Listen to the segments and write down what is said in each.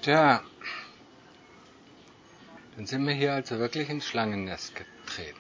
Tja, dann sind wir hier also wirklich ins Schlangennest getreten.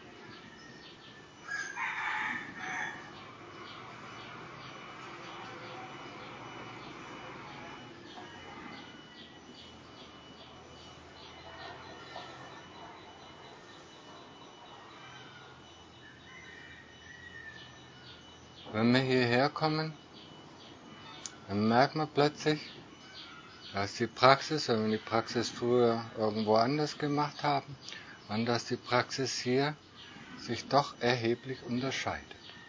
Wenn wir hierher kommen, dann merkt man plötzlich, dass die Praxis, wenn wir die Praxis früher irgendwo anders gemacht haben, und dass die Praxis hier sich doch erheblich unterscheidet.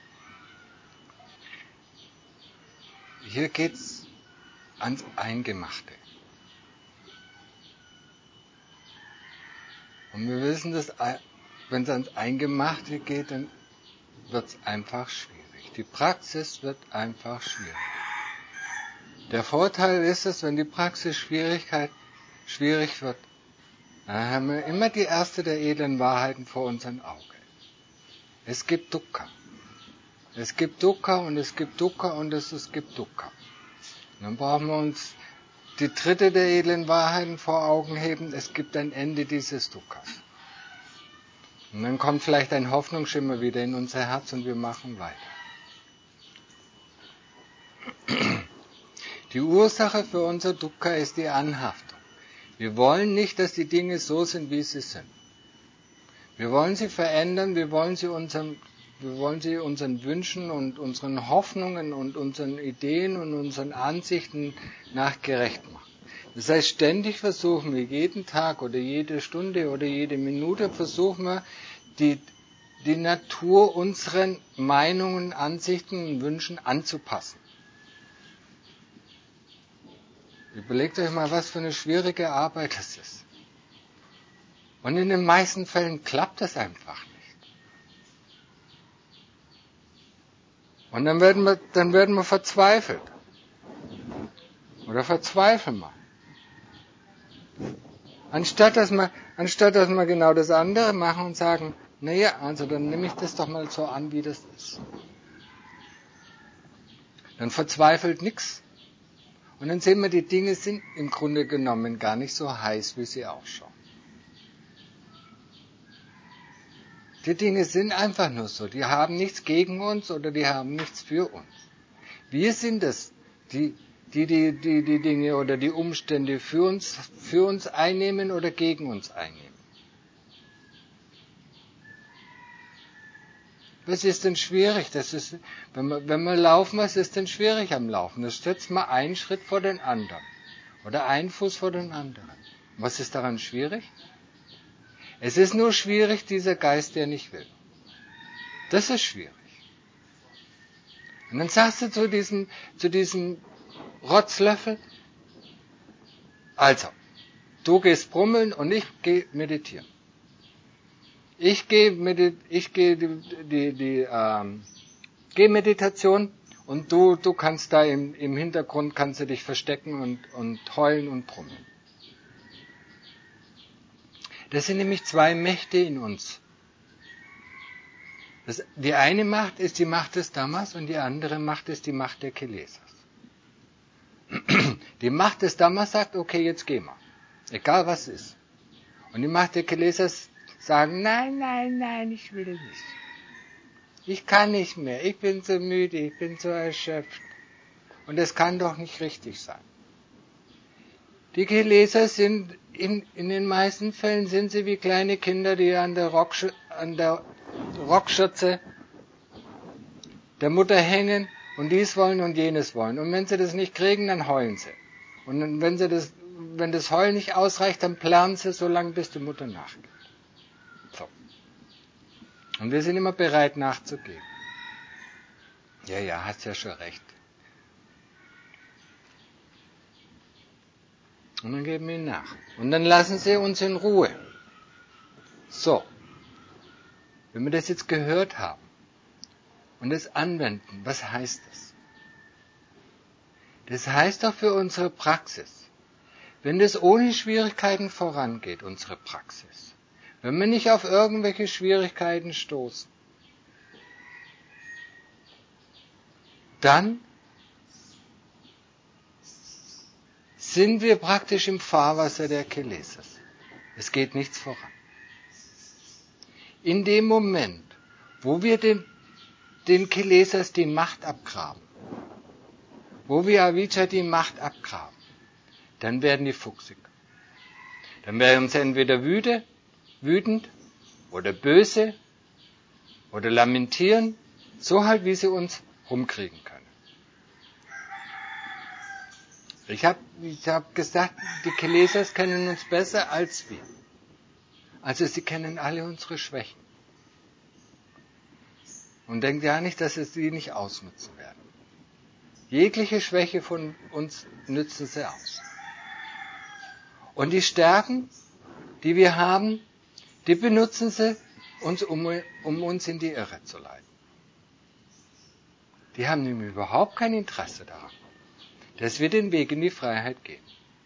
Hier geht's ans Eingemachte. Und wir wissen, dass wenn es ans Eingemachte geht, dann wird es einfach schwierig. Die Praxis wird einfach schwierig. Der Vorteil ist es, wenn die Praxis schwierig wird, dann haben wir immer die erste der edlen Wahrheiten vor unseren Augen. Es gibt Dukkha. Es gibt Dukkha und es gibt Dukkha und es gibt Dukkha. Und dann brauchen wir uns die dritte der edlen Wahrheiten vor Augen heben. Es gibt ein Ende dieses Dukkhas. Und dann kommt vielleicht ein Hoffnungsschimmer wieder in unser Herz und wir machen weiter. Die Ursache für unser Dukkha ist die Anhaftung. Wir wollen nicht, dass die Dinge so sind, wie sie sind. Wir wollen sie verändern, wir wollen sie unseren Wünschen und unseren Hoffnungen und unseren Ideen und unseren Ansichten nach gerecht machen. Das heißt, ständig versuchen wir, jeden Tag oder jede Stunde oder jede Minute versuchen wir, die Natur unseren Meinungen, Ansichten und Wünschen anzupassen. Überlegt euch mal, was für eine schwierige Arbeit das ist. Und in den meisten Fällen klappt das einfach nicht. Und dann werden wir verzweifelt. Oder verzweifeln wir. Anstatt dass wir genau das andere machen und sagen, naja, also dann nehme ich das doch mal so an, wie das ist. Dann verzweifelt nichts. Und dann sehen wir, die Dinge sind im Grunde genommen gar nicht so heiß, wie sie ausschauen. Die Dinge sind einfach nur so. Die haben nichts gegen uns oder die haben nichts für uns. Wir sind es, die Dinge oder die Umstände für uns einnehmen oder gegen uns einnehmen. Was ist denn schwierig? Wenn wir laufen, was ist denn schwierig am Laufen? Das setzt man einen Schritt vor den anderen. Oder einen Fuß vor den anderen. Was ist daran schwierig? Es ist nur schwierig, dieser Geist, der nicht will. Das ist schwierig. Und dann sagst du zu diesem Rotzlöffel, also, du gehst brummeln und ich gehe meditieren. Ich gehe Meditation und du kannst da im Hintergrund kannst du dich verstecken und heulen und brummeln. Das sind nämlich zwei Mächte in uns. Die eine Macht ist die Macht des Dhammas und die andere Macht ist die Macht der Kilesas. Die Macht des Dhammas sagt, okay, jetzt geh mal. Egal was ist. Und die Macht der Kilesas sagen, nein, ich will nicht. Ich kann nicht mehr, ich bin so müde, ich bin so erschöpft. Und das kann doch nicht richtig sein. Die Kilesas sind, in den meisten Fällen sind sie wie kleine Kinder, die an der Rockschürze der Mutter hängen und dies wollen und jenes wollen. Und wenn sie das nicht kriegen, dann heulen sie. Und wenn das Heulen nicht ausreicht, dann plärren sie so lange, bis die Mutter nachgibt. So. Und wir sind immer bereit nachzugeben. Ja, hast ja schon recht. Und dann geben wir ihnen nach. Und dann lassen sie uns in Ruhe. So. Wenn wir das jetzt gehört haben und es anwenden, was heißt das? Das heißt doch für unsere Praxis, wenn das ohne Schwierigkeiten vorangeht, unsere Praxis, wenn wir nicht auf irgendwelche Schwierigkeiten stoßen, dann sind wir praktisch im Fahrwasser der Kilesas. Es geht nichts voran. In dem Moment, wo wir den Kilesas die Macht abgraben, wo wir Avijja die Macht abgraben, dann werden die fuchsig. Dann werden sie entweder wütend oder böse oder lamentieren, so halt wie sie uns rumkriegen können. Ich hab gesagt, die Kilesas kennen uns besser als wir. Also sie kennen alle unsere Schwächen. Und denkt ja nicht, dass sie sie nicht ausnutzen werden. Jegliche Schwäche von uns nützen sie aus. Und die Stärken, die wir haben, die benutzen sie, um uns in die Irre zu leiten. Die haben nämlich überhaupt kein Interesse daran, dass wir den Weg in die Freiheit gehen.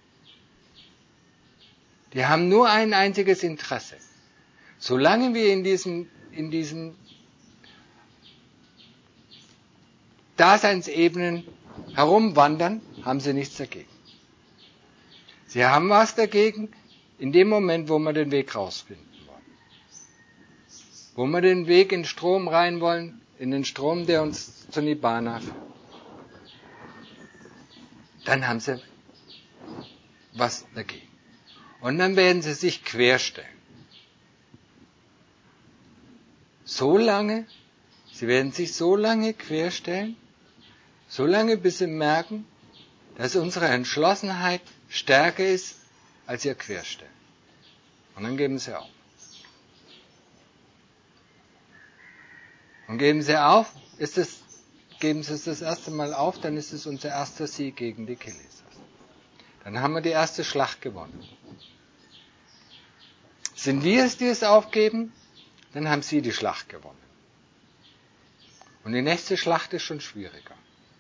Die haben nur ein einziges Interesse. Solange wir in diesen Daseinsebenen herumwandern, haben sie nichts dagegen. Sie haben was dagegen in dem Moment, wo wir den Weg rausfinden wollen. Wo wir den Weg in den Strom rein wollen, in den Strom, der uns zu Nibbana führt. Dann haben sie was dagegen. Und dann werden sie sich querstellen. Sie werden sich so lange querstellen, so lange bis sie merken, dass unsere Entschlossenheit stärker ist als ihr Querstellen. Und dann geben sie auf. Und geben sie es das erste Mal auf, dann ist es unser erster Sieg gegen die Kilesas. Dann haben wir die erste Schlacht gewonnen. Sind wir es, die es aufgeben, dann haben sie die Schlacht gewonnen. Und die nächste Schlacht ist schon schwieriger.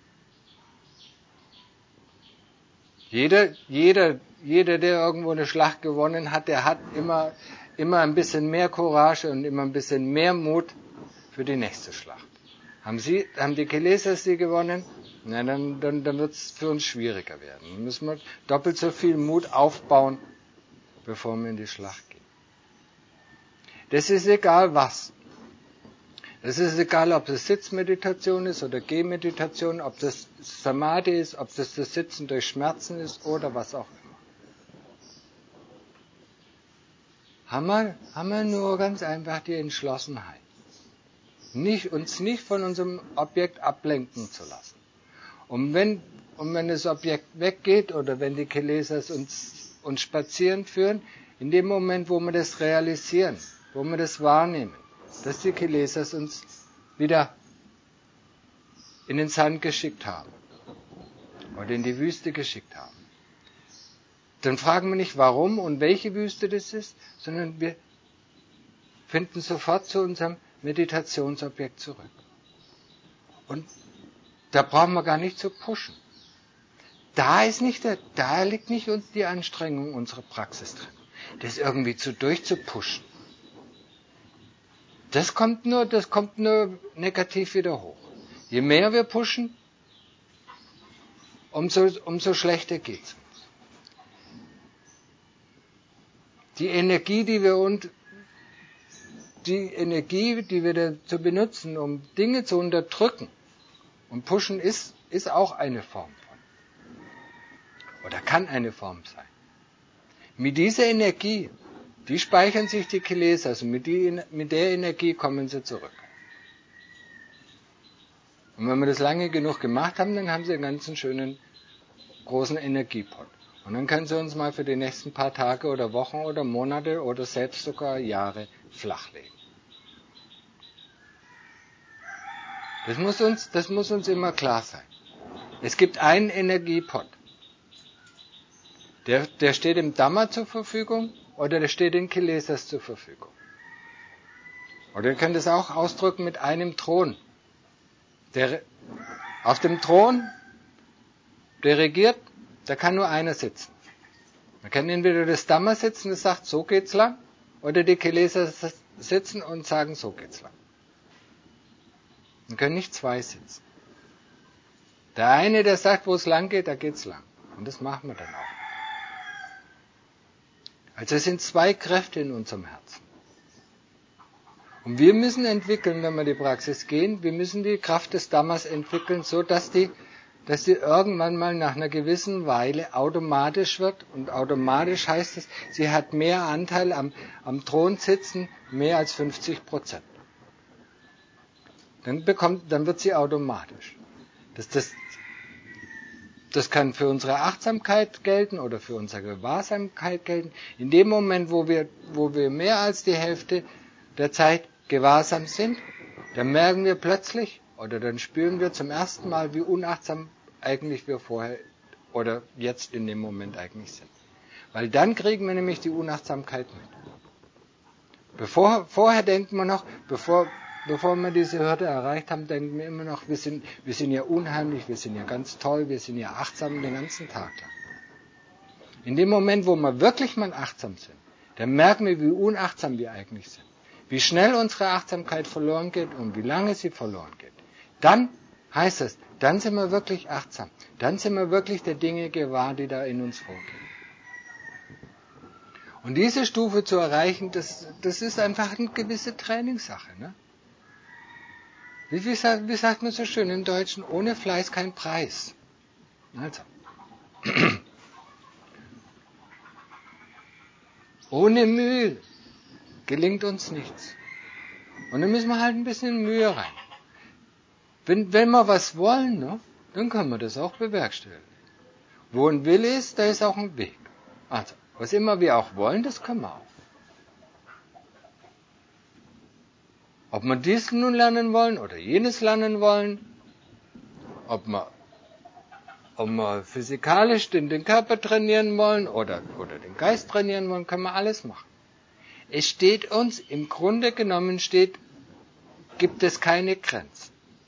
Jeder, der irgendwo eine Schlacht gewonnen hat, der hat immer ein bisschen mehr Courage und immer ein bisschen mehr Mut für die nächste Schlacht. Haben die Kilesas sie gewonnen? Na, dann wird es für uns schwieriger werden. Dann müssen wir doppelt so viel Mut aufbauen, bevor wir in die Schlacht gehen. Das ist egal was. Das ist egal, ob das Sitzmeditation ist oder Gehmeditation, ob das Samadhi ist, ob das Sitzen durch Schmerzen ist oder was auch immer. Haben wir nur ganz einfach die Entschlossenheit, uns nicht von unserem Objekt ablenken zu lassen. Und wenn das Objekt weggeht oder wenn die Kilesas uns spazieren führen, in dem Moment, wo wir das realisieren, wo wir das wahrnehmen, dass die Kilesas uns wieder in den Sand geschickt haben oder in die Wüste geschickt haben, dann fragen wir nicht, warum und welche Wüste das ist, sondern wir finden sofort zu unserem Meditationsobjekt zurück. Und da brauchen wir gar nicht zu pushen. Da liegt nicht die Anstrengung unserer Praxis drin, das irgendwie durchzupushen. Das kommt nur negativ wieder hoch. Je mehr wir pushen, umso schlechter geht's uns. Die Energie, die wir dazu benutzen, um Dinge zu unterdrücken, und pushen ist auch eine Form von. Oder kann eine Form sein. Mit dieser Energie, die speichern sich die Kilesas und mit der Energie kommen sie zurück. Und wenn wir das lange genug gemacht haben, dann haben sie einen ganzen schönen großen Energiepot. Und dann können sie uns mal für die nächsten paar Tage oder Wochen oder Monate oder selbst sogar Jahre flachlegen. Das muss uns immer klar sein. Es gibt einen Energiepot. Der steht dem Dhamma zur Verfügung oder der steht den Kilesas zur Verfügung. Oder ihr könnt es auch ausdrücken mit einem Thron. Auf dem Thron, der regiert, da kann nur einer sitzen. Man kann entweder das Dhamma sitzen, das sagt, so geht's lang, oder die Kilesas sitzen und sagen, so geht's lang. Man können nicht zwei sitzen. Der eine, der sagt, wo es lang geht, da geht's lang. Und das machen wir dann auch. Also es sind zwei Kräfte in unserem Herzen. Und wir müssen entwickeln, wenn wir die Praxis gehen, wir müssen die Kraft des Dhammas entwickeln, so dass die irgendwann mal nach einer gewissen Weile automatisch wird. Und automatisch heißt es, sie hat mehr Anteil am Thron sitzen, mehr als 50%. Dann wird sie automatisch. Das kann für unsere Achtsamkeit gelten oder für unsere Gewahrsamkeit gelten. In dem Moment, wo wir mehr als die Hälfte der Zeit gewahrsam sind, dann merken wir plötzlich oder dann spüren wir zum ersten Mal, wie unachtsam eigentlich wir vorher oder jetzt in dem Moment eigentlich sind. Weil dann kriegen wir nämlich die Unachtsamkeit mit. Vorher denken wir noch, bevor wir diese Hürde erreicht haben, denken wir immer noch, wir sind ja unheimlich, wir sind ja ganz toll, wir sind ja achtsam den ganzen Tag lang. In dem Moment, wo wir wirklich mal achtsam sind, dann merken wir, wie unachtsam wir eigentlich sind. Wie schnell unsere Achtsamkeit verloren geht und wie lange sie verloren geht. Dann heißt es, dann sind wir wirklich achtsam. Dann sind wir wirklich der Dinge gewahr, die da in uns vorgehen. Und diese Stufe zu erreichen, das ist einfach eine gewisse Trainingssache. Ne? Wie sagt man so schön im Deutschen, ohne Fleiß kein Preis. Also, ohne Mühe gelingt uns nichts. Und dann müssen wir halt ein bisschen Mühe rein. Wenn wir was wollen, ne, dann können wir das auch bewerkstelligen. Wo ein Wille ist, da ist auch ein Weg. Also, was immer wir auch wollen, das können wir auch. Ob wir dies nun lernen wollen oder jenes lernen wollen, ob wir physikalisch den Körper trainieren wollen oder den Geist trainieren wollen, können wir alles machen. Es steht uns, im Grunde genommen gibt es keine Grenzen.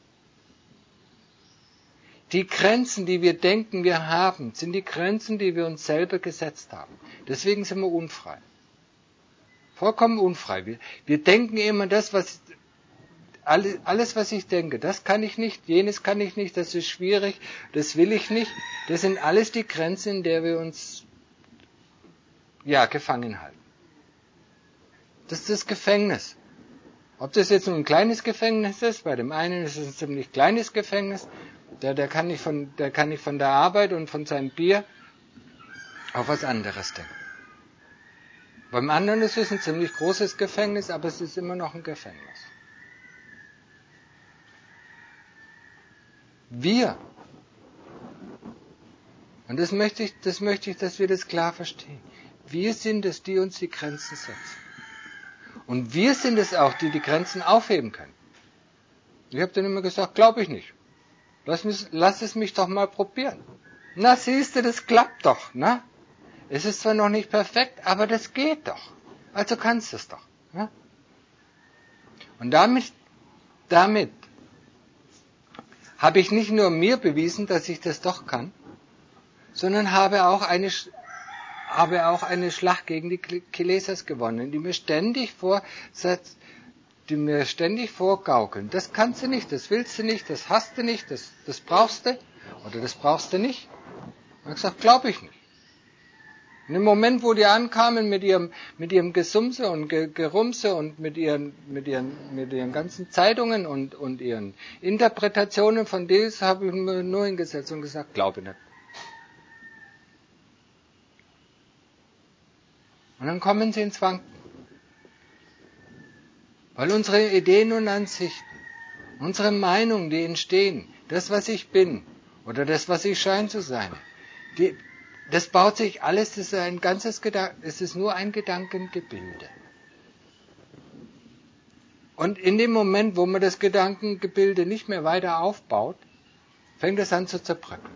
Die Grenzen, die wir denken, wir haben, sind die Grenzen, die wir uns selber gesetzt haben. Deswegen sind wir unfrei. Vollkommen unfrei. Wir denken immer alles, was ich denke, das kann ich nicht, jenes kann ich nicht, das ist schwierig, das will ich nicht. Das sind alles die Grenzen, in der wir uns gefangen halten. Das ist das Gefängnis. Ob das jetzt nur ein kleines Gefängnis ist, bei dem einen ist es ein ziemlich kleines Gefängnis, der kann nicht von der Arbeit und von seinem Bier auf was anderes denken. Beim anderen ist es ein ziemlich großes Gefängnis, aber es ist immer noch ein Gefängnis. Wir, und das möchte ich, dass wir das klar verstehen, wir sind es, die uns die Grenzen setzen. Und wir sind es auch, die Grenzen aufheben können. Ich habe dann immer gesagt, glaube ich nicht. Lass es mich doch mal probieren. Na, siehst du, das klappt doch, ne? Es ist zwar noch nicht perfekt, aber das geht doch. Also kannst du es doch. Ne? Und damit habe ich nicht nur mir bewiesen, dass ich das doch kann, sondern habe auch eine Schlacht gegen die Kilesas gewonnen, die mir ständig vorgaukeln. Das kannst du nicht, das willst du nicht, das hast du nicht, das brauchst du oder das brauchst du nicht. Und ich habe gesagt, glaube ich nicht. In dem Moment, wo die ankamen mit ihrem Gesumse und Gerumse und mit ihren ganzen Zeitungen und ihren Interpretationen von dies, habe ich mir nur hingesetzt und gesagt, glaube nicht. Und dann kommen sie ins Wanken. Weil unsere Ideen und Ansichten, unsere Meinungen, die entstehen, das, was ich bin oder das, was ich scheine zu sein, das baut sich alles, es ist nur ein Gedankengebilde. Und in dem Moment, wo man das Gedankengebilde nicht mehr weiter aufbaut, fängt es an zu zerbröckeln.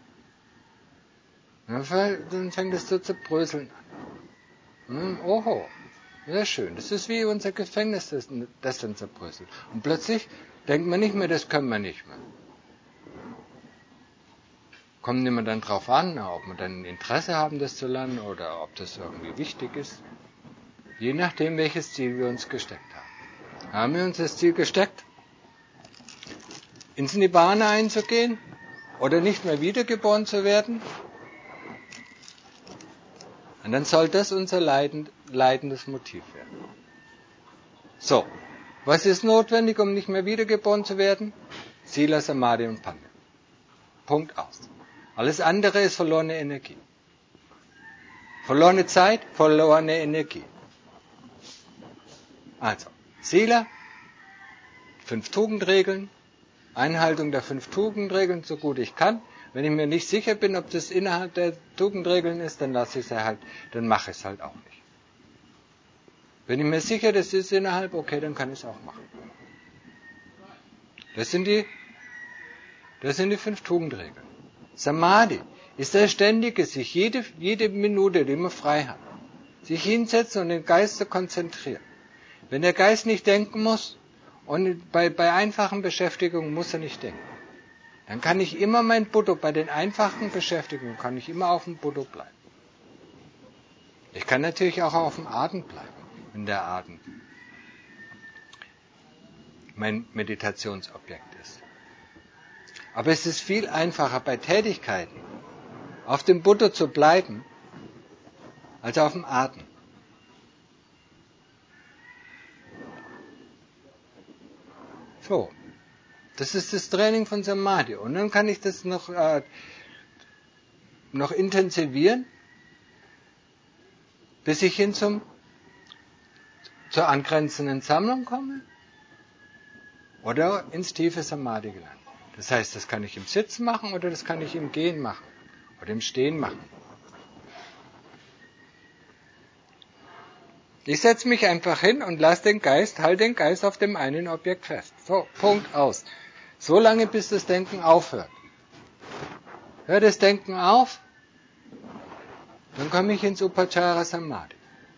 Dann fängt es zu zerbröseln an. Oho, sehr schön. Das ist wie unser Gefängnis, das dann zerbröselt. Und plötzlich denkt man nicht mehr, das können wir nicht mehr. Kommt nicht mehr dann drauf an, ob wir dann Interesse haben, das zu lernen oder ob das irgendwie wichtig ist. Je nachdem, welches Ziel wir uns gesteckt haben. Haben wir uns das Ziel gesteckt, ins Nibbana einzugehen oder nicht mehr wiedergeboren zu werden? Und dann soll das unser leidendes Motiv werden. So, was ist notwendig, um nicht mehr wiedergeboren zu werden? Sila, Samadhi und Panna. Punkt aus. Alles andere ist verlorene Energie. Verlorene Zeit, verlorene Energie. Also, Sila, 5 Tugendregeln, Einhaltung der 5 Tugendregeln, so gut ich kann. Wenn ich mir nicht sicher bin, ob das innerhalb der Tugendregeln ist, dann lasse ich es halt, dann mache ich es halt auch nicht. Wenn ich mir sicher, das ist innerhalb, okay, dann kann ich es auch machen. Das sind die 5 Tugendregeln. Samadhi ist der Ständige, sich jede Minute, die man frei hat, sich hinsetzen und den Geist zu konzentrieren. Wenn der Geist nicht denken muss, und bei einfachen Beschäftigungen muss er nicht denken, dann kann ich immer mein Buddha, bei den einfachen Beschäftigungen kann ich immer auf dem Buddha bleiben. Ich kann natürlich auch auf dem Atem bleiben, wenn der Atem mein Meditationsobjekt ist. Aber es ist viel einfacher, bei Tätigkeiten auf dem Buddha zu bleiben, als auf dem Atem. So, das ist das Training von Samadhi. Und dann kann ich das noch intensivieren, bis ich hin zur angrenzenden Sammlung komme oder ins tiefe Samadhi gelange. Das heißt, das kann ich im Sitzen machen oder das kann ich im Gehen machen oder im Stehen machen. Ich setze mich einfach hin und halte den Geist auf dem einen Objekt fest. So, Punkt aus. So lange, bis das Denken aufhört. Hört das Denken auf, dann komme ich ins Upachara Samadhi.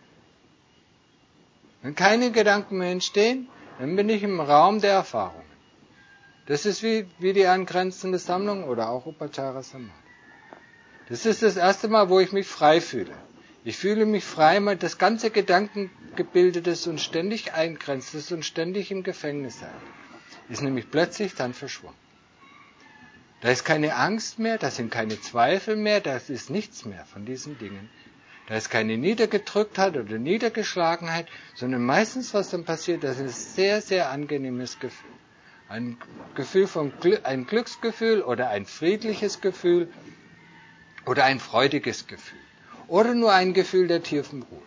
Wenn keine Gedanken mehr entstehen, dann bin ich im Raum der Erfahrungen. Das ist wie die angrenzende Sammlung oder auch Upachara Samadhi. Das ist das erste Mal, wo ich mich frei fühle. Ich fühle mich frei, weil das ganze Gedankengebilde, das uns ständig eingrenzt, das uns ständig im Gefängnis hält, ist nämlich plötzlich dann verschwunden. Da ist keine Angst mehr, da sind keine Zweifel mehr, da ist nichts mehr von diesen Dingen. Da ist keine Niedergedrücktheit oder Niedergeschlagenheit, sondern meistens, was dann passiert, das ist ein sehr, sehr angenehmes Gefühl. Ein Glücksgefühl oder ein friedliches Gefühl oder ein freudiges Gefühl. Oder nur ein Gefühl der tiefen Ruhe.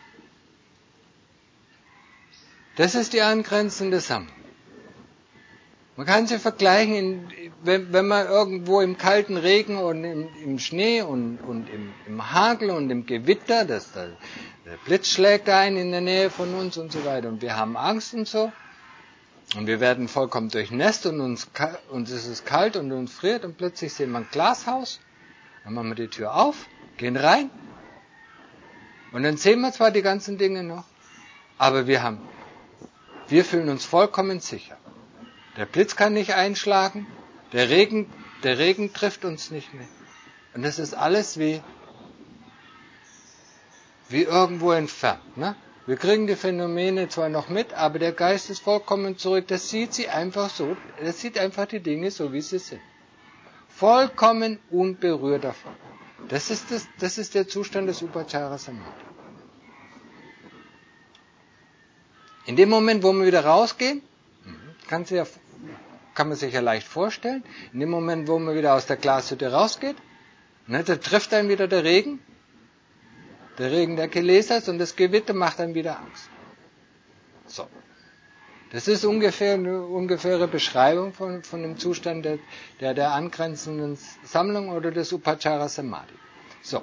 Das ist die angrenzende Sammlung. Man kann sie vergleichen, wenn man irgendwo im kalten Regen und im Schnee und im Hagel und im Gewitter, der Blitz schlägt ein in der Nähe von uns und so weiter und wir haben Angst und so und wir werden vollkommen durchnässt und uns ist es kalt und uns friert und plötzlich sehen wir ein Glashaus, dann machen wir die Tür auf, gehen rein und dann sehen wir zwar die ganzen Dinge noch, aber wir fühlen uns vollkommen sicher. Der Blitz kann nicht einschlagen, der Regen trifft uns nicht mehr. Und das ist alles wie irgendwo entfernt. Ne? Wir kriegen die Phänomene zwar noch mit, aber der Geist ist vollkommen zurück. Das sieht sie einfach so, das sieht einfach die Dinge so, wie sie sind. Vollkommen unberührt davon. Das ist der Zustand des Upachara Samadhi. In dem Moment, wo wir wieder rausgehen, kann man sich ja leicht vorstellen, in dem Moment, wo man wieder aus der Glashütte rausgeht, da trifft einen wieder der Regen der Kilesas und das Gewitter macht einem wieder Angst. So. Das ist ungefähr eine ungefähre Beschreibung von dem Zustand der angrenzenden Sammlung oder des Upachara Samadhi. So.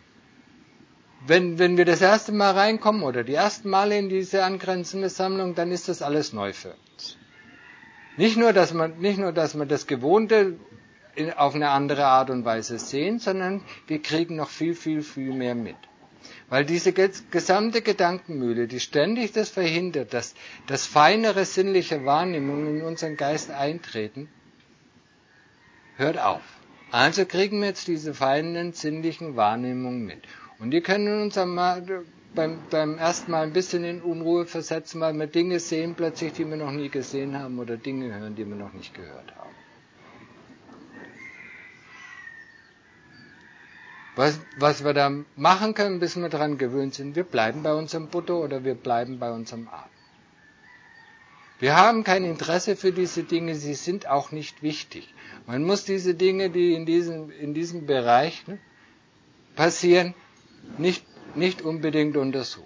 Wenn wir das erste Mal reinkommen oder die ersten Male in diese angrenzende Sammlung, dann ist das alles neu für uns. Nicht nur, dass man das Gewohnte auf eine andere Art und Weise sehen, sondern wir kriegen noch viel, viel, viel mehr mit. Weil diese gesamte Gedankenmühle, die ständig das verhindert, dass feinere sinnliche Wahrnehmungen in unseren Geist eintreten, hört auf. Also kriegen wir jetzt diese feinen sinnlichen Wahrnehmungen mit. Und die können uns beim ersten Mal ein bisschen in Unruhe versetzen, weil wir Dinge sehen plötzlich, die wir noch nie gesehen haben oder Dinge hören, die wir noch nicht gehört haben. Was wir da machen können, bis wir daran gewöhnt sind, wir bleiben bei unserem Buddha oder wir bleiben bei unserem Atem. Wir haben kein Interesse für diese Dinge, sie sind auch nicht wichtig. Man muss diese Dinge, die in diesem Bereich passieren, nicht unbedingt untersuchen.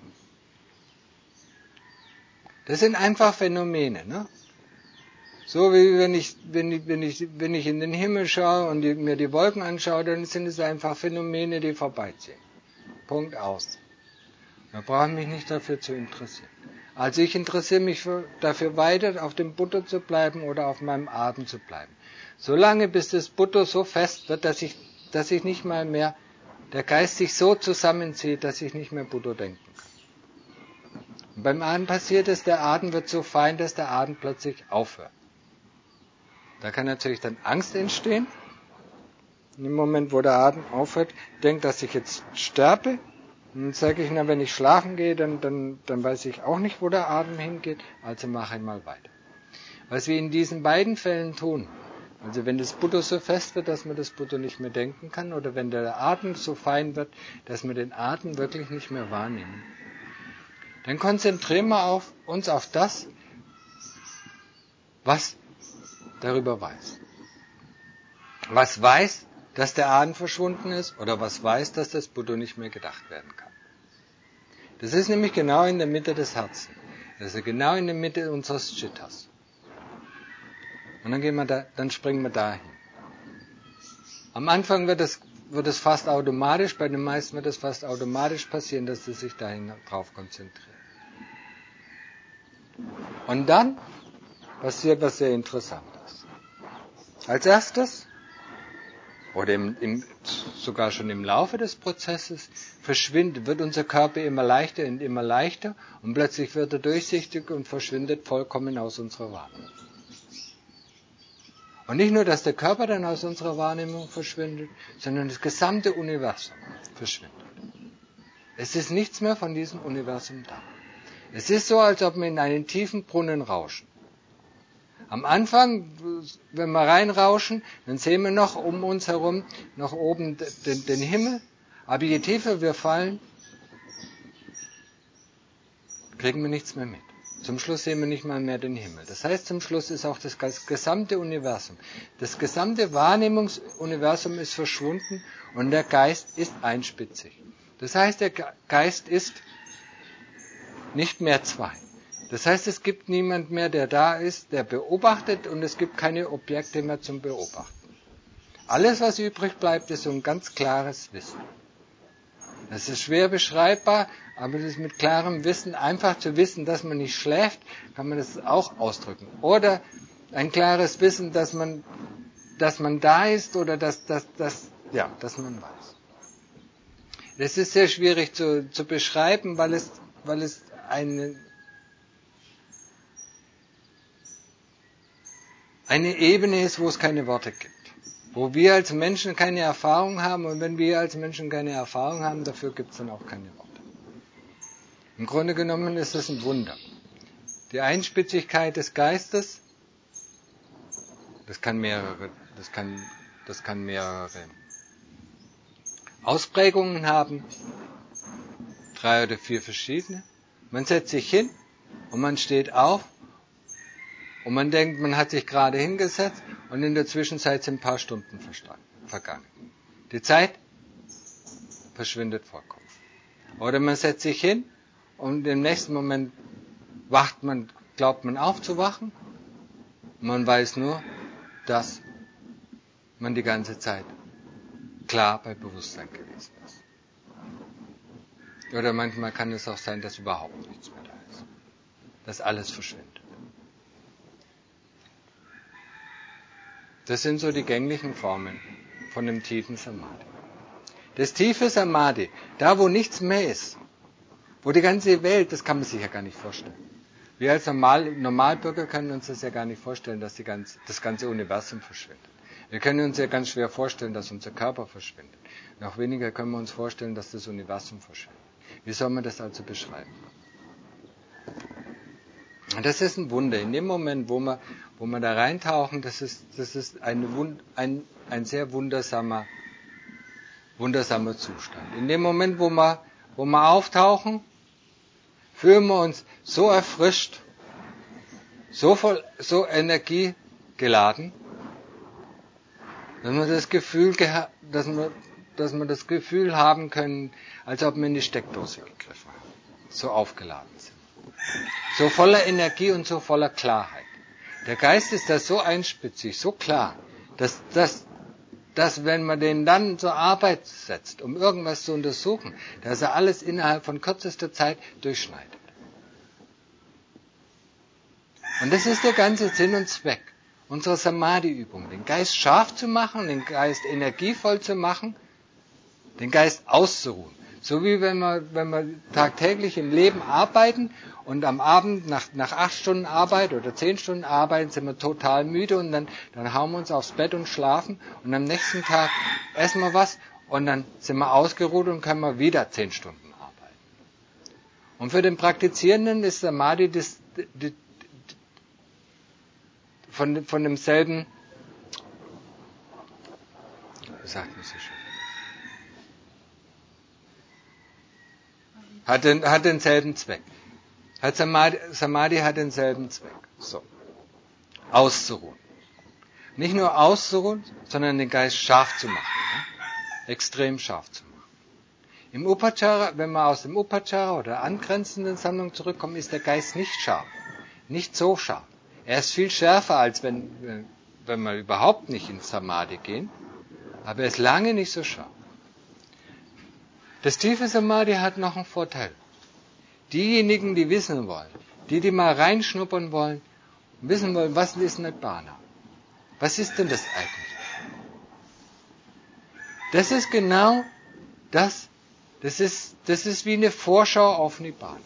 Das sind einfach Phänomene. Ne? So wie wenn ich in den Himmel schaue und mir die Wolken anschaue, dann sind es einfach Phänomene, die vorbeiziehen. Punkt aus. Da brauche ich mich nicht dafür zu interessieren. Also ich interessiere mich dafür weiter, auf dem Buddha zu bleiben oder auf meinem Atem zu bleiben. Solange bis das Buddha so fest wird, dass ich nicht mal mehr, der Geist sich so zusammenzieht, dass ich nicht mehr Buddha denken kann. Und beim Atem passiert es, der Atem wird so fein, dass der Atem plötzlich aufhört. Da kann natürlich dann Angst entstehen. Im Moment, wo der Atem aufhört, denkt, dass ich jetzt sterbe. Und dann sage ich, wenn ich schlafen gehe, dann weiß ich auch nicht, wo der Atem hingeht, also mache ich mal weiter. Was wir in diesen beiden Fällen tun, also wenn das Buddha so fest wird, dass man das Buddha nicht mehr denken kann, oder wenn der Atem so fein wird, dass wir den Atem wirklich nicht mehr wahrnehmen, dann konzentrieren wir uns auf das, was darüber weiß. Was weiß, dass der Atem verschwunden ist, oder was weiß, dass das Buddha nicht mehr gedacht werden kann. Das ist nämlich genau in der Mitte des Herzens. Das ist genau in der Mitte unseres Chittas. Und dann springen wir dahin. Am Anfang wird es fast automatisch, bei den meisten wird es fast automatisch passieren, dass sie sich dahin drauf konzentrieren. Und dann passiert was sehr Interessantes. Als erstes, oder sogar schon im Laufe des Prozesses, wird unser Körper immer leichter und plötzlich wird er durchsichtig und verschwindet vollkommen aus unserer Wahrnehmung. Und nicht nur, dass der Körper dann aus unserer Wahrnehmung verschwindet, sondern das gesamte Universum verschwindet. Es ist nichts mehr von diesem Universum da. Es ist so, als ob wir in einen tiefen Brunnen rauschen. Am Anfang, wenn wir reinrauschen, dann sehen wir noch um uns herum, noch oben den Himmel. Aber je tiefer wir fallen, kriegen wir nichts mehr mit. Zum Schluss sehen wir nicht mal mehr den Himmel. Das heißt, zum Schluss ist auch das gesamte Universum, das gesamte Wahrnehmungsuniversum ist verschwunden und der Geist ist einspitzig. Das heißt, der Geist ist nicht mehr zwei. Das heißt, es gibt niemand mehr, der da ist, der beobachtet, und es gibt keine Objekte mehr zum Beobachten. Alles, was übrig bleibt, ist so ein ganz klares Wissen. Das ist schwer beschreibbar, aber das ist mit klarem Wissen, einfach zu wissen, dass man nicht schläft, kann man das auch ausdrücken. Oder ein klares Wissen, dass man da ist oder dass man weiß. Das ist sehr schwierig zu beschreiben, weil es eine Ebene ist, wo es keine Worte gibt. Wo wir als Menschen keine Erfahrung haben, und wenn wir als Menschen keine Erfahrung haben, dafür gibt es dann auch keine Worte. Im Grunde genommen ist es ein Wunder. Die Einspitzigkeit des Geistes, das kann mehrere Ausprägungen haben, 3 oder 4 verschiedene. Man setzt sich hin und man steht auf und man denkt, man hat sich gerade hingesetzt und in der Zwischenzeit sind ein paar Stunden vergangen. Die Zeit verschwindet vollkommen. Oder man setzt sich hin und im nächsten Moment glaubt man aufzuwachen. Man weiß nur, dass man die ganze Zeit klar bei Bewusstsein gewesen ist. Oder manchmal kann es auch sein, dass überhaupt nichts mehr da ist. Dass alles verschwindet. Das sind so die gänglichen Formen von dem tiefen Samadhi. Das tiefe Samadhi, da wo nichts mehr ist, wo die ganze Welt, das kann man sich ja gar nicht vorstellen. Wir als Normalbürger können uns das ja gar nicht vorstellen, dass das ganze Universum verschwindet. Wir können uns ja ganz schwer vorstellen, dass unser Körper verschwindet. Noch weniger können wir uns vorstellen, dass das Universum verschwindet. Wie soll man das also beschreiben? Das ist ein Wunder. In dem Moment, wo wir da reintauchen, das ist ein sehr wundersamer wundersamer Zustand. In dem Moment, wo wir auftauchen, fühlen wir uns so erfrischt, so energiegeladen, dass wir das Gefühl haben können, als ob wir in die Steckdose gegriffen haben. So aufgeladen sind. So voller Energie und so voller Klarheit. Der Geist ist da so einspitzig, so klar, dass wenn man den dann zur Arbeit setzt, um irgendwas zu untersuchen, dass er alles innerhalb von kürzester Zeit durchschneidet. Und das ist der ganze Sinn und Zweck unserer Samadhi-Übung. Den Geist scharf zu machen, den Geist energievoll zu machen, den Geist auszuruhen. So wie wenn wir tagtäglich im Leben arbeiten und am Abend nach 8 Stunden Arbeit oder 10 Stunden Arbeit sind wir total müde und dann hauen wir uns aufs Bett und schlafen und am nächsten Tag essen wir was und dann sind wir ausgeruht und können wir wieder 10 Stunden arbeiten. Und für den Praktizierenden ist Samadhi von demselben, wie sagt man so schön? Hat denselben Zweck. Samadhi hat denselben Zweck. So. Auszuruhen. Nicht nur auszuruhen, sondern den Geist scharf zu machen. Ne? Extrem scharf zu machen. Im Upachara, wenn wir aus dem Upachara oder angrenzenden Sammlungen zurückkommen, ist der Geist nicht scharf. Nicht so scharf. Er ist viel schärfer, als wenn wir überhaupt nicht ins Samadhi gehen. Aber er ist lange nicht so scharf. Das tiefe Samadhi hat noch einen Vorteil. Diejenigen, die wissen wollen, die mal reinschnuppern wollen, wissen wollen, was ist Nibbana? Was ist denn das eigentlich? Das ist genau das. Das ist wie eine Vorschau auf Nibbana.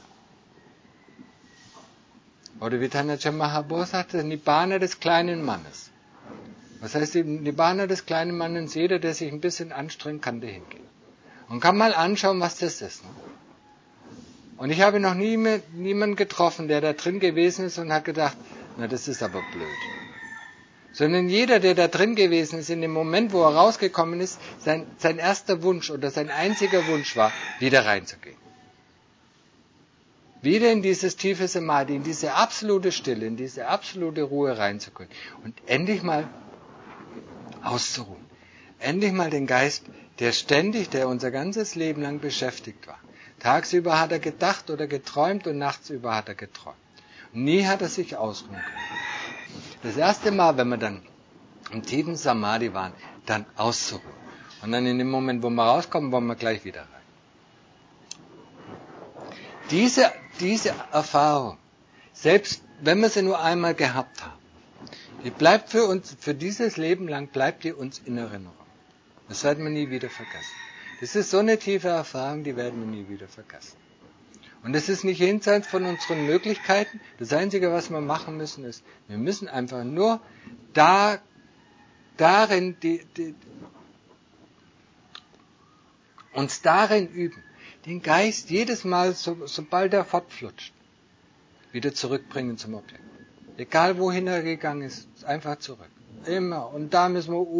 Oder wie Tanaja Mahabodhi sagte, Nibbana des kleinen Mannes. Was heißt die Nibbana des kleinen Mannes? Jeder, der sich ein bisschen anstrengt, kann dahin gehen. Und kann mal anschauen, was das ist. Ne? Und ich habe noch niemanden getroffen, der da drin gewesen ist und hat gedacht, na, das ist aber blöd. Sondern jeder, der da drin gewesen ist, in dem Moment, wo er rausgekommen ist, sein erster Wunsch oder sein einziger Wunsch war, wieder reinzugehen. Wieder in dieses tiefe Samadhi, in diese absolute Stille, in diese absolute Ruhe reinzugehen. Und endlich mal auszuruhen. Endlich mal den Geist, der unser ganzes Leben lang beschäftigt war. Tagsüber hat er gedacht oder geträumt und nachtsüber hat er geträumt. Und nie hat er sich ausruhen können. Das erste Mal, wenn wir dann im tiefen Samadhi waren, dann auszuruhen. Und dann in dem Moment, wo wir rauskommen, wollen wir gleich wieder rein. Diese Erfahrung, selbst wenn wir sie nur einmal gehabt haben, die bleibt für dieses Leben lang bleibt die uns in Erinnerung. Das werden wir nie wieder vergessen. Das ist so eine tiefe Erfahrung, die werden wir nie wieder vergessen. Und das ist nicht jenseits von unseren Möglichkeiten. Das Einzige, was wir machen müssen, ist, wir müssen einfach nur uns darin üben, den Geist jedes Mal, sobald er fortflutscht, wieder zurückbringen zum Objekt. Egal wohin er gegangen ist, einfach zurück. Immer. Und da müssen wir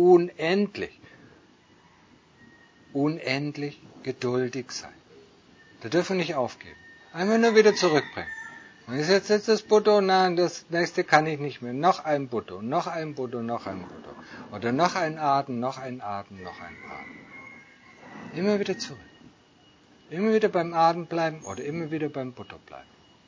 unendlich geduldig sein. Da dürfen wir nicht aufgeben. Einfach nur wieder zurückbringen. Und jetzt das Buddha, nein, das nächste kann ich nicht mehr. Noch ein Buddha, noch ein Buddha, noch ein Buddha. Oder noch ein Atem, noch ein Atem, noch ein Atem. Immer wieder zurück. Immer wieder beim Atem bleiben oder immer wieder beim Buddha bleiben.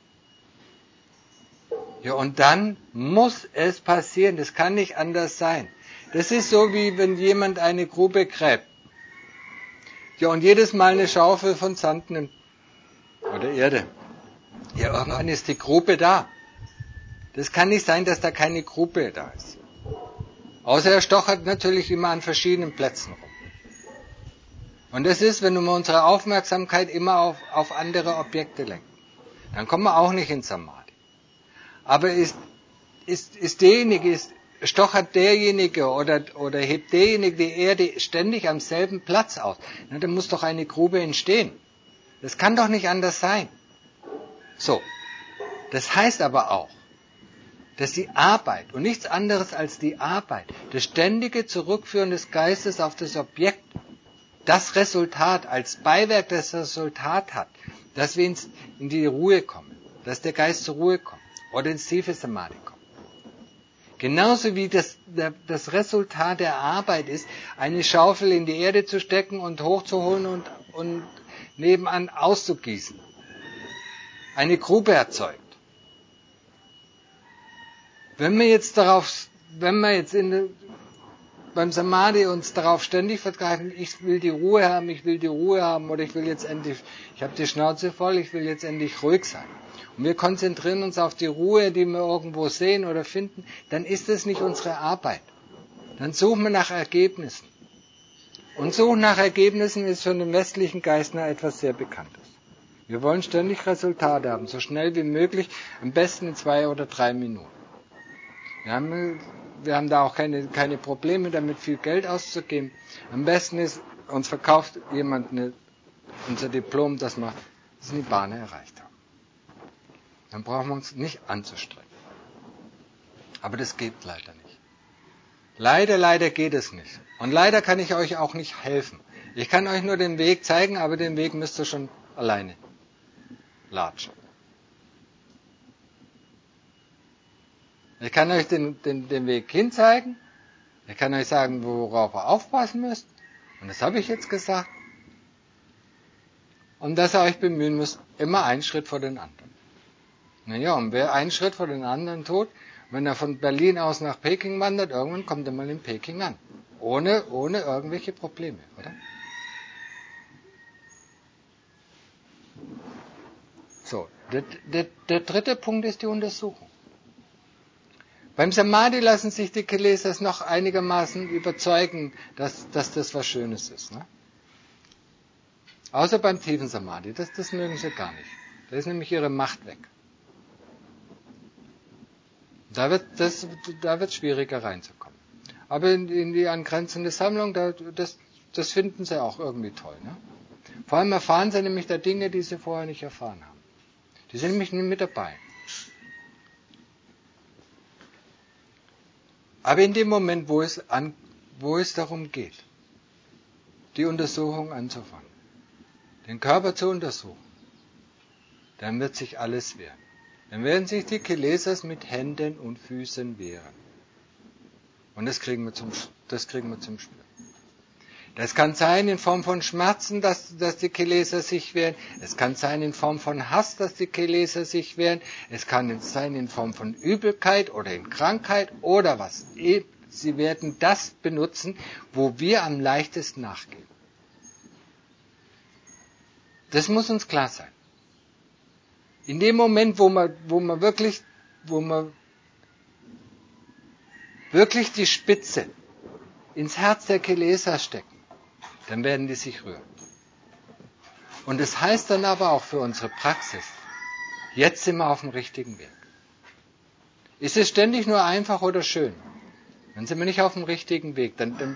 Ja, und dann muss es passieren. Das kann nicht anders sein. Das ist so, wie wenn jemand eine Grube gräbt. Ja, und jedes Mal eine Schaufel von Sand nimmt. Oder Erde. Ja, irgendwann ist die Grube da. Das kann nicht sein, dass da keine Grube da ist. Außer er stochert natürlich immer an verschiedenen Plätzen rum. Und das ist, wenn wir unsere Aufmerksamkeit immer auf andere Objekte lenken. Dann kommen wir auch nicht ins Samadhi. Aber stochert derjenige oder hebt derjenige die Erde ständig am selben Platz aus, na, dann muss doch eine Grube entstehen. Das kann doch nicht anders sein. So, das heißt aber auch, dass die Arbeit und nichts anderes als die Arbeit, das ständige Zurückführen des Geistes auf das Objekt, das Resultat, als Beiwerk das Resultat hat, dass wir in die Ruhe kommen, dass der Geist zur Ruhe kommt oder ins tiefe Samadhi kommt. Genauso wie das Resultat der Arbeit ist, eine Schaufel in die Erde zu stecken und hochzuholen und nebenan auszugießen. Eine Grube erzeugt. Wenn wir jetzt beim Samadhi uns darauf ständig vergreifen, ich will die Ruhe haben oder ich habe die Schnauze voll, ich will jetzt endlich ruhig sein. Und wir konzentrieren uns auf die Ruhe, die wir irgendwo sehen oder finden, dann ist es nicht unsere Arbeit. Dann suchen wir nach Ergebnissen. Und Suchen nach Ergebnissen ist für den westlichen Geist etwas sehr Bekanntes. Wir wollen ständig Resultate haben, so schnell wie möglich, am besten in 2 oder 3 Minuten. Wir haben da auch keine Probleme damit, viel Geld auszugeben. Am besten ist, uns verkauft jemand unser Diplom, dass wir das Nibbana erreicht haben. Dann brauchen wir uns nicht anzustrengen. Aber das geht leider nicht. Leider geht es nicht. Und leider kann ich euch auch nicht helfen. Ich kann euch nur den Weg zeigen, aber den Weg müsst ihr schon alleine latschen. Ich kann euch den Weg hinzeigen. Ich kann euch sagen, worauf ihr aufpassen müsst. Und das habe ich jetzt gesagt. Und dass ihr euch bemühen müsst, immer einen Schritt vor den anderen. Naja, und wer einen Schritt vor den anderen tut, wenn er von Berlin aus nach Peking wandert, irgendwann kommt er mal in Peking an. Ohne irgendwelche Probleme, oder? So, der dritte Punkt ist die Untersuchung. Beim Samadhi lassen sich die Kilesas noch einigermaßen überzeugen, dass das was Schönes ist. Ne? Außer beim tiefen Samadhi, das mögen sie gar nicht. Da ist nämlich ihre Macht weg. Da wird es schwieriger reinzukommen. Aber in die angrenzende Sammlung, das finden sie auch irgendwie toll. Ne? Vor allem erfahren sie nämlich da Dinge, die sie vorher nicht erfahren haben. Die sind nämlich nicht mit dabei. Aber in dem Moment, wo es darum geht, die Untersuchung anzufangen, den Körper zu untersuchen, dann wird sich alles wehren. Dann werden sich die Kilesas mit Händen und Füßen wehren. Und das kriegen wir zum Spüren. Das kann sein in Form von Schmerzen, dass die Kilesas sich wehren. Es kann sein in Form von Hass, dass die Kilesas sich wehren. Es kann sein in Form von Übelkeit oder in Krankheit oder was. Sie werden das benutzen, wo wir am leichtesten nachgeben. Das muss uns klar sein. In dem Moment, wo wir wirklich die Spitze ins Herz der Kilesas stecken, dann werden die sich rühren. Und das heißt dann aber auch für unsere Praxis, jetzt sind wir auf dem richtigen Weg. Ist es ständig nur einfach oder schön? Dann sind wir nicht auf dem richtigen Weg. Dann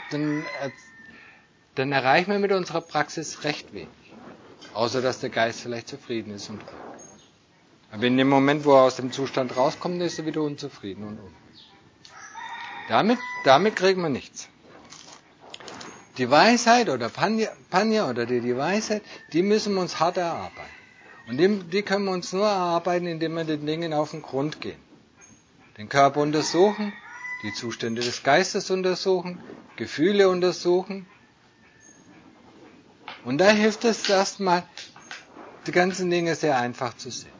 erreichen wir mit unserer Praxis recht wenig. Außer dass der Geist vielleicht zufrieden ist und ruhig. Aber in dem Moment, wo er aus dem Zustand rauskommt, ist er wieder unzufrieden und unruhig. Damit kriegen wir nichts. Die Weisheit oder Panya oder die Weisheit, die müssen wir uns hart erarbeiten. Und die können wir uns nur erarbeiten, indem wir den Dingen auf den Grund gehen. Den Körper untersuchen, die Zustände des Geistes untersuchen, Gefühle untersuchen. Und da hilft es erstmal, die ganzen Dinge sehr einfach zu sehen.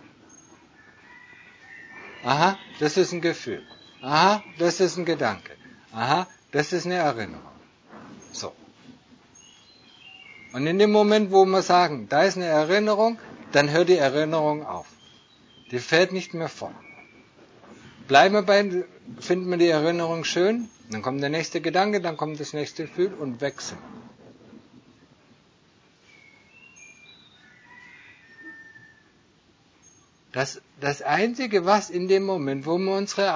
Aha, das ist ein Gefühl. Aha, das ist ein Gedanke. Aha, das ist eine Erinnerung. So. Und in dem Moment, wo wir sagen, da ist eine Erinnerung, dann hört die Erinnerung auf. Die fährt nicht mehr fort. Finden wir die Erinnerung schön, dann kommt der nächste Gedanke, dann kommt das nächste Gefühl und weg sind wir. Das Einzige, was in dem Moment, wo wir unsere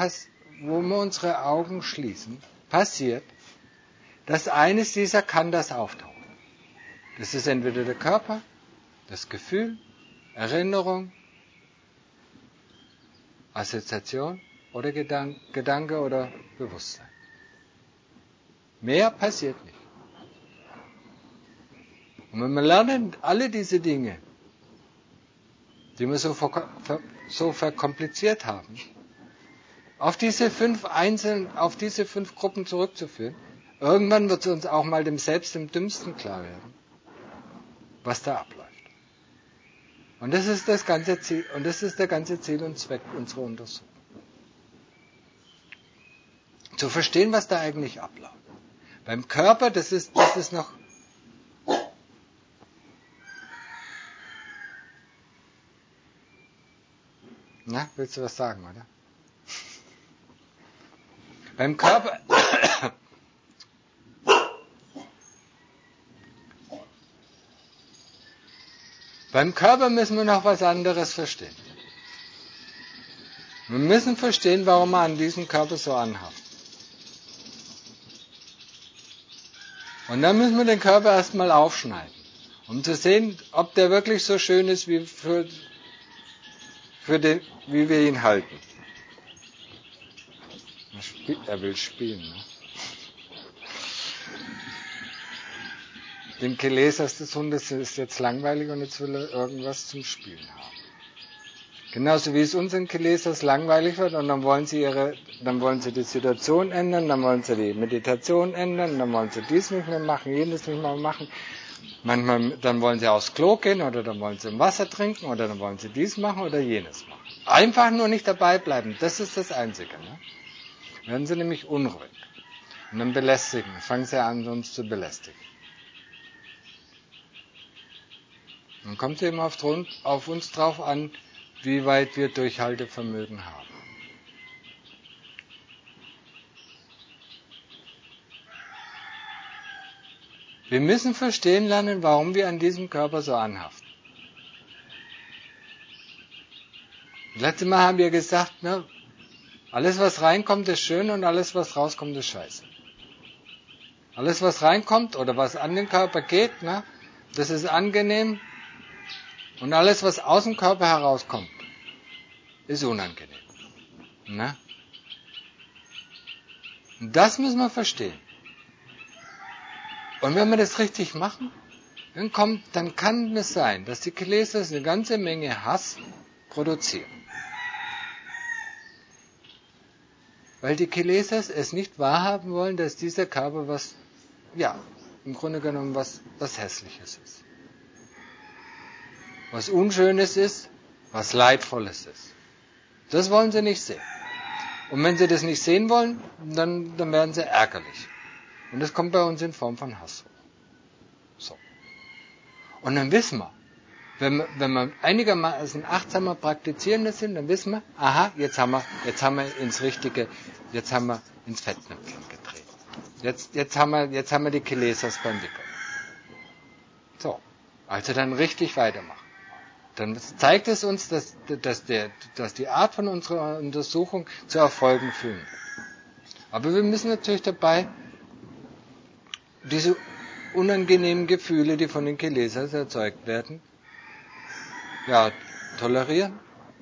Augen schließen, passiert, dass eines dieser Khandhas auftaucht. Das ist entweder der Körper, das Gefühl, Erinnerung, Assoziation oder Gedanke oder Bewusstsein. Mehr passiert nicht. Und wenn wir lernen, alle diese Dinge, die wir so verkompliziert haben, auf diese 5 Gruppen zurückzuführen, irgendwann wird es uns auch mal selbst im Dümmsten klar werden, was da abläuft. Und das ist das ganze Ziel, und das ist der ganze Ziel und Zweck unserer Untersuchung. Zu verstehen, was da eigentlich abläuft. Beim Körper, das ist noch. Na, willst du was sagen, oder? Beim Körper. Beim Körper müssen wir noch was anderes verstehen. Wir müssen verstehen, warum wir an diesem Körper so anhaften. Und dann müssen wir den Körper erstmal aufschneiden, um zu sehen, ob der wirklich so schön ist, wie wir ihn halten. Er will spielen, ne? Dem Kelesas des Hundes ist jetzt langweilig und jetzt will er irgendwas zum Spielen haben. Genauso wie es unseren Kelesas langweilig wird und dann wollen sie die Situation ändern, dann wollen sie die Meditation ändern, dann wollen sie dies nicht mehr machen, jenes nicht mehr machen. Manchmal, dann wollen sie aufs Klo gehen oder dann wollen sie Wasser trinken oder dann wollen sie dies machen oder jenes machen. Einfach nur nicht dabei bleiben, das ist das Einzige. Ne? Werden sie nämlich unruhig und dann belästigen, fangen sie an, uns zu belästigen. Dann kommt es eben auf uns drauf an, wie weit wir Durchhaltevermögen haben. Wir müssen verstehen lernen, warum wir an diesem Körper so anhaften. Das letzte Mal haben wir gesagt, ne, alles was reinkommt ist schön und alles was rauskommt ist scheiße. Alles was reinkommt oder was an den Körper geht, ne, das ist angenehm. Und alles, was aus dem Körper herauskommt, ist unangenehm. Ne? Und das müssen wir verstehen. Und wenn wir das richtig machen, dann kann es sein, dass die Kelesas eine ganze Menge Hass produzieren. Weil die Kelesas es nicht wahrhaben wollen, dass dieser Körper im Grunde genommen was Hässliches ist. Was Unschönes ist, was Leidvolles ist. Das wollen sie nicht sehen. Und wenn sie das nicht sehen wollen, dann werden sie ärgerlich. Und das kommt bei uns in Form von Hass hoch. So. Und dann wissen wir, wenn wir einigermaßen achtsamer Praktizierende sind, dann wissen wir, aha, jetzt haben wir ins Fettnäpfchen getreten. Jetzt haben wir die Kelesas beim Wickeln. So. Also dann richtig weitermachen. Dann zeigt es uns, dass die Art von unserer Untersuchung zu Erfolgen führen wird. Aber wir müssen natürlich dabei diese unangenehmen Gefühle, die von den Kelesas erzeugt werden, tolerieren.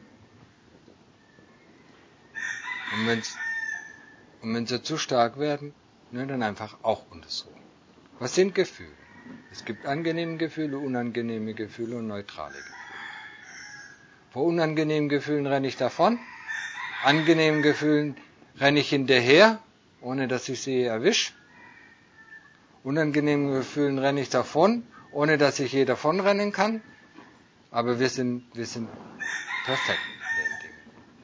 Und wenn sie zu stark werden, dann einfach auch untersuchen. Was sind Gefühle? Es gibt angenehme Gefühle, unangenehme Gefühle und neutrale Gefühle. Vor unangenehmen Gefühlen renne ich davon, angenehmen Gefühlen renne ich hinterher, ohne dass ich sie erwische. Unangenehmen Gefühlen renne ich davon, ohne dass ich je davonrennen kann. Aber wir sind perfekt in den Dingen.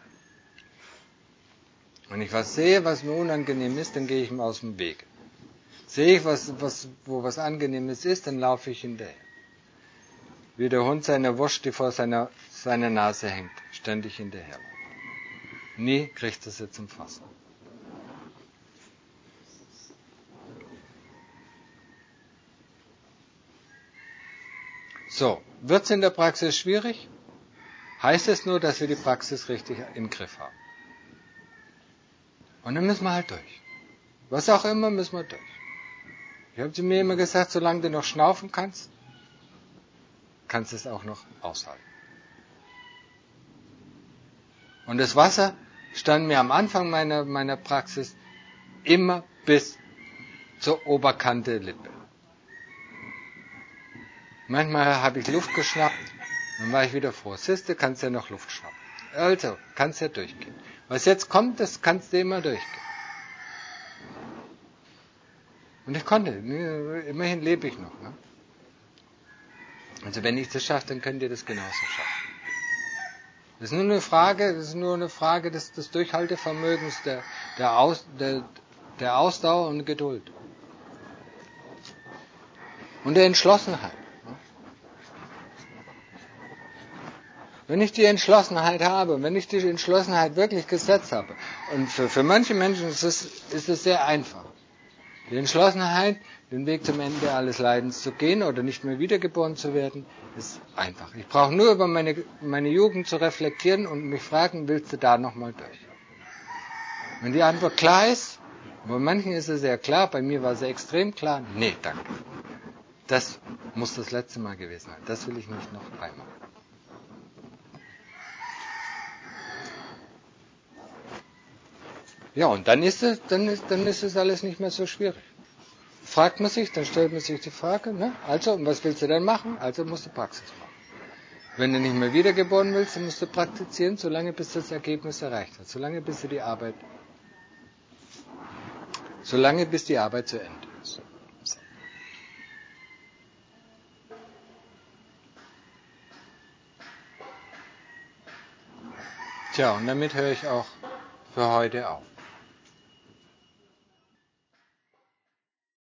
Wenn ich was sehe, was mir unangenehm ist, dann gehe ich ihm aus dem Weg. Sehe ich wo was Angenehmes ist, dann laufe ich hinterher. Wie der Hund seine Wurst, die vor seiner Nase hängt, ständig hinterher. Nie kriegt er sie zum Fassen. So, wird es in der Praxis schwierig? Heißt es nur, dass wir die Praxis richtig im Griff haben. Und dann müssen wir halt durch. Was auch immer, müssen wir durch. Ich habe zu mir immer gesagt, solange du noch schnaufen kannst, kannst du es auch noch aushalten. Und das Wasser stand mir am Anfang meiner Praxis immer bis zur Oberkante Lippe. Manchmal habe ich Luft geschnappt, dann war ich wieder froh. Siehste, kannst ja noch Luft schnappen. Also, kannst ja durchgehen. Was jetzt kommt, das kannst du immer durchgehen. Und ich konnte, immerhin lebe ich noch. Ne? Also wenn ich das schaffe, dann könnt ihr das genauso schaffen. Das ist nur eine Frage des Durchhaltevermögens, der Ausdauer und Geduld. Und der Entschlossenheit. Wenn ich die Entschlossenheit habe, wenn ich die Entschlossenheit wirklich gesetzt habe, und für manche Menschen ist es sehr einfach. Die Entschlossenheit, den Weg zum Ende alles Leidens zu gehen oder nicht mehr wiedergeboren zu werden, ist einfach. Ich brauche nur über meine Jugend zu reflektieren und mich fragen, willst du da nochmal durch? Wenn die Antwort klar ist, bei manchen ist sie sehr klar, bei mir war sie extrem klar, nee, danke. Das muss das letzte Mal gewesen sein. Das will ich nicht noch dreimal. Ja, und dann ist es alles nicht mehr so schwierig. Fragt man sich, dann stellt man sich die Frage, ne? Also, was willst du denn machen? Also musst du Praxis machen. Wenn du nicht mehr wiedergeboren willst, dann musst du praktizieren, solange bis das Ergebnis erreicht hat. Solange bis die Arbeit zu Ende ist. Tja, und damit höre ich auch für heute auf.